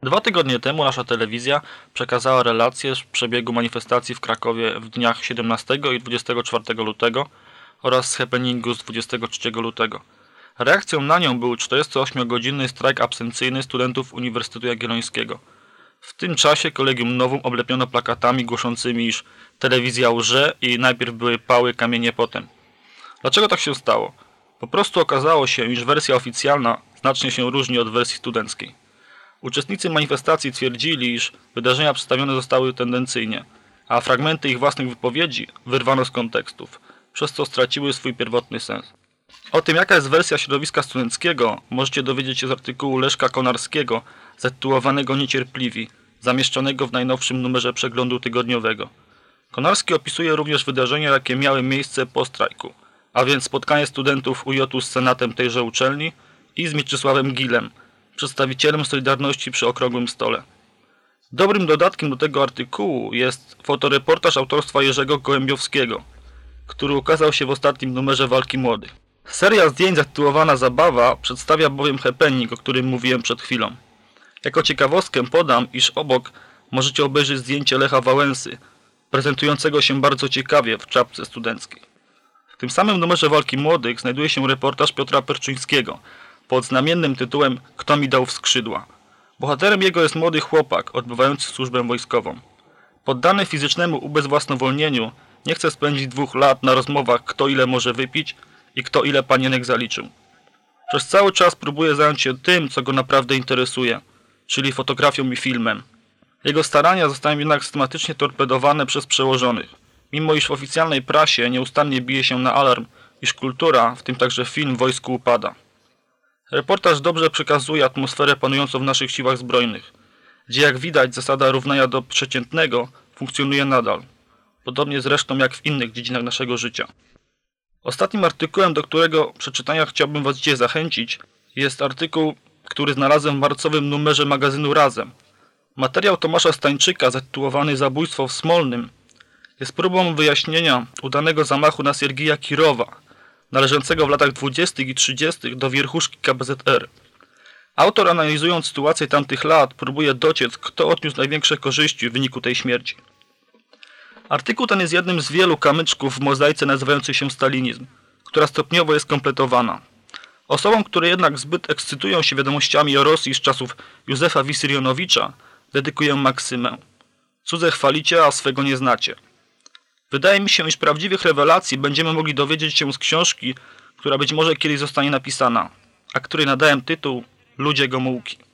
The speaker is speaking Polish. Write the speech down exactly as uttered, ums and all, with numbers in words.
Dwa tygodnie temu nasza telewizja przekazała relację z przebiegu manifestacji w Krakowie w dniach siedemnastego i dwudziestego czwartego lutego oraz z happeningu z dwudziestego trzeciego lutego. Reakcją na nią był czterdziestoośmiogodzinny strajk absencyjny studentów Uniwersytetu Jagiellońskiego. W tym czasie Kolegium Novum oblepiono plakatami głoszącymi, iż telewizja łże i najpierw były pały, kamienie potem. Dlaczego tak się stało? Po prostu okazało się, iż wersja oficjalna znacznie się różni od wersji studenckiej. Uczestnicy manifestacji twierdzili, iż wydarzenia przedstawione zostały tendencyjnie, a fragmenty ich własnych wypowiedzi wyrwano z kontekstów, przez co straciły swój pierwotny sens. O tym, jaka jest wersja środowiska studenckiego, możecie dowiedzieć się z artykułu Leszka Konarskiego zatytułowanego Niecierpliwi, zamieszczonego w najnowszym numerze Przeglądu Tygodniowego. Konarski opisuje również wydarzenia, jakie miały miejsce po strajku, a więc spotkanie studentów U J-u z senatem tejże uczelni i z Mieczysławem Gilem, przedstawicielem Solidarności przy Okrągłym Stole. Dobrym dodatkiem do tego artykułu jest fotoreportaż autorstwa Jerzego Gołębiowskiego, który ukazał się w ostatnim numerze Walki Młodych. Seria zdjęć zatytułowana Zabawa przedstawia bowiem happening, o którym mówiłem przed chwilą. Jako ciekawostkę podam, iż obok możecie obejrzeć zdjęcie Lecha Wałęsy, prezentującego się bardzo ciekawie w czapce studenckiej. W tym samym numerze Walki Młodych znajduje się reportaż Piotra Perczyńskiego pod znamiennym tytułem Kto mi dał w skrzydła. Bohaterem jego jest młody chłopak odbywający służbę wojskową. Poddany fizycznemu ubezwłasnowolnieniu nie chce spędzić dwóch lat na rozmowach, kto ile może wypić i kto ile panienek zaliczył. Przez cały czas próbuje zająć się tym, co go naprawdę interesuje, czyli fotografią i filmem. Jego starania zostają jednak systematycznie torpedowane przez przełożonych, mimo iż w oficjalnej prasie nieustannie bije się na alarm, iż kultura, w tym także film, w wojsku upada. Reportaż dobrze przekazuje atmosferę panującą w naszych siłach zbrojnych, gdzie jak widać zasada równania do przeciętnego funkcjonuje nadal, podobnie zresztą jak w innych dziedzinach naszego życia. Ostatnim artykułem, do którego przeczytania chciałbym Was dzisiaj zachęcić, jest artykuł, który znalazłem w marcowym numerze magazynu Razem. Materiał Tomasza Stańczyka zatytułowany Zabójstwo w Smolnym jest próbą wyjaśnienia udanego zamachu na Siergija Kirowa, należącego w latach dwudziestych i trzydziestych do wierchuszki K B Z R. Autor, analizując sytuację tamtych lat, próbuje dociec, kto odniósł największe korzyści w wyniku tej śmierci. Artykuł ten jest jednym z wielu kamyczków w mozaice nazywającej się stalinizm, która stopniowo jest kompletowana. Osobom, które jednak zbyt ekscytują się wiadomościami o Rosji z czasów Józefa Wissarionowicza, dedykuję maksymę. Cudze chwalicie, a swego nie znacie. Wydaje mi się, iż prawdziwych rewelacji będziemy mogli dowiedzieć się z książki, która być może kiedyś zostanie napisana, a której nadałem tytuł Ludzie Gomułki.